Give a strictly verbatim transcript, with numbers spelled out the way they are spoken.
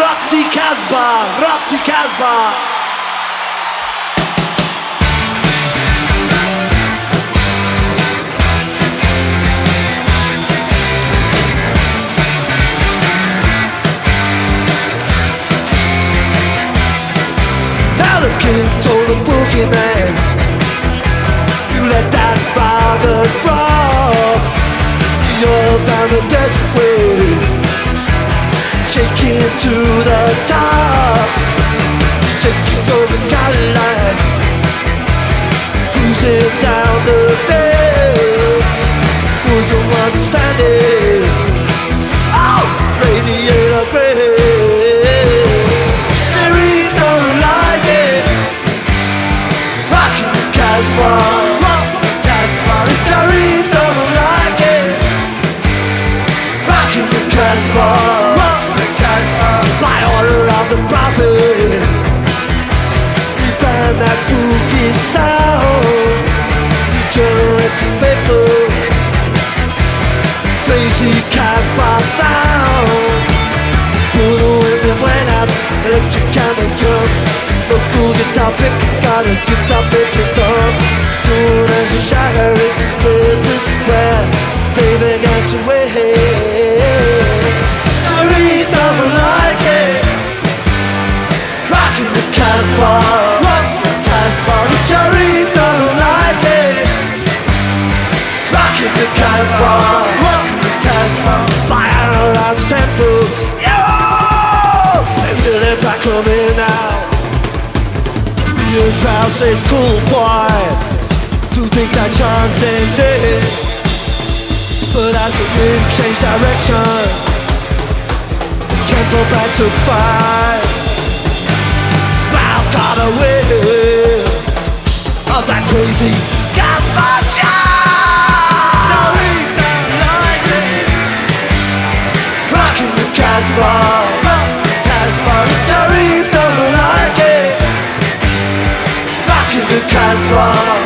rock die Casbah, rock die Casbah. Now the king told the boogeyman, you let that bugger drop. You're down the desert way, shaking to the top. Shaking to the skyline, cruising down the hill. Was the one standing, oh, radiator gray. Jerry don't like it, rocking the Casbah. Jerry don't like it, rocking the Casbah. By order of the prophet, we ban that boogie sound. Degenerate the faithful, crazy Casbah sound. Puro en mi buena, electric candle gun. No cool guitar picking, got his guitar picking up. Soon as you shatter it with the square, they began to wait. Jerry don't like it, rocking the Casbah, rock the Casbah. Jerry don't like it, rocking the Casbah, rock the Casbah. Fire around the temple, yo! And then they're back coming out. The crowd says, cool boy, to think that charm's ended. But as the wind changed direction, tempo back to fight. Crowd caught a whiff of that crazy Casbah jive. Jerry don't like it, rocking the Casbah, rock the Casbah. Jerry don't like it, rocking the Casbah.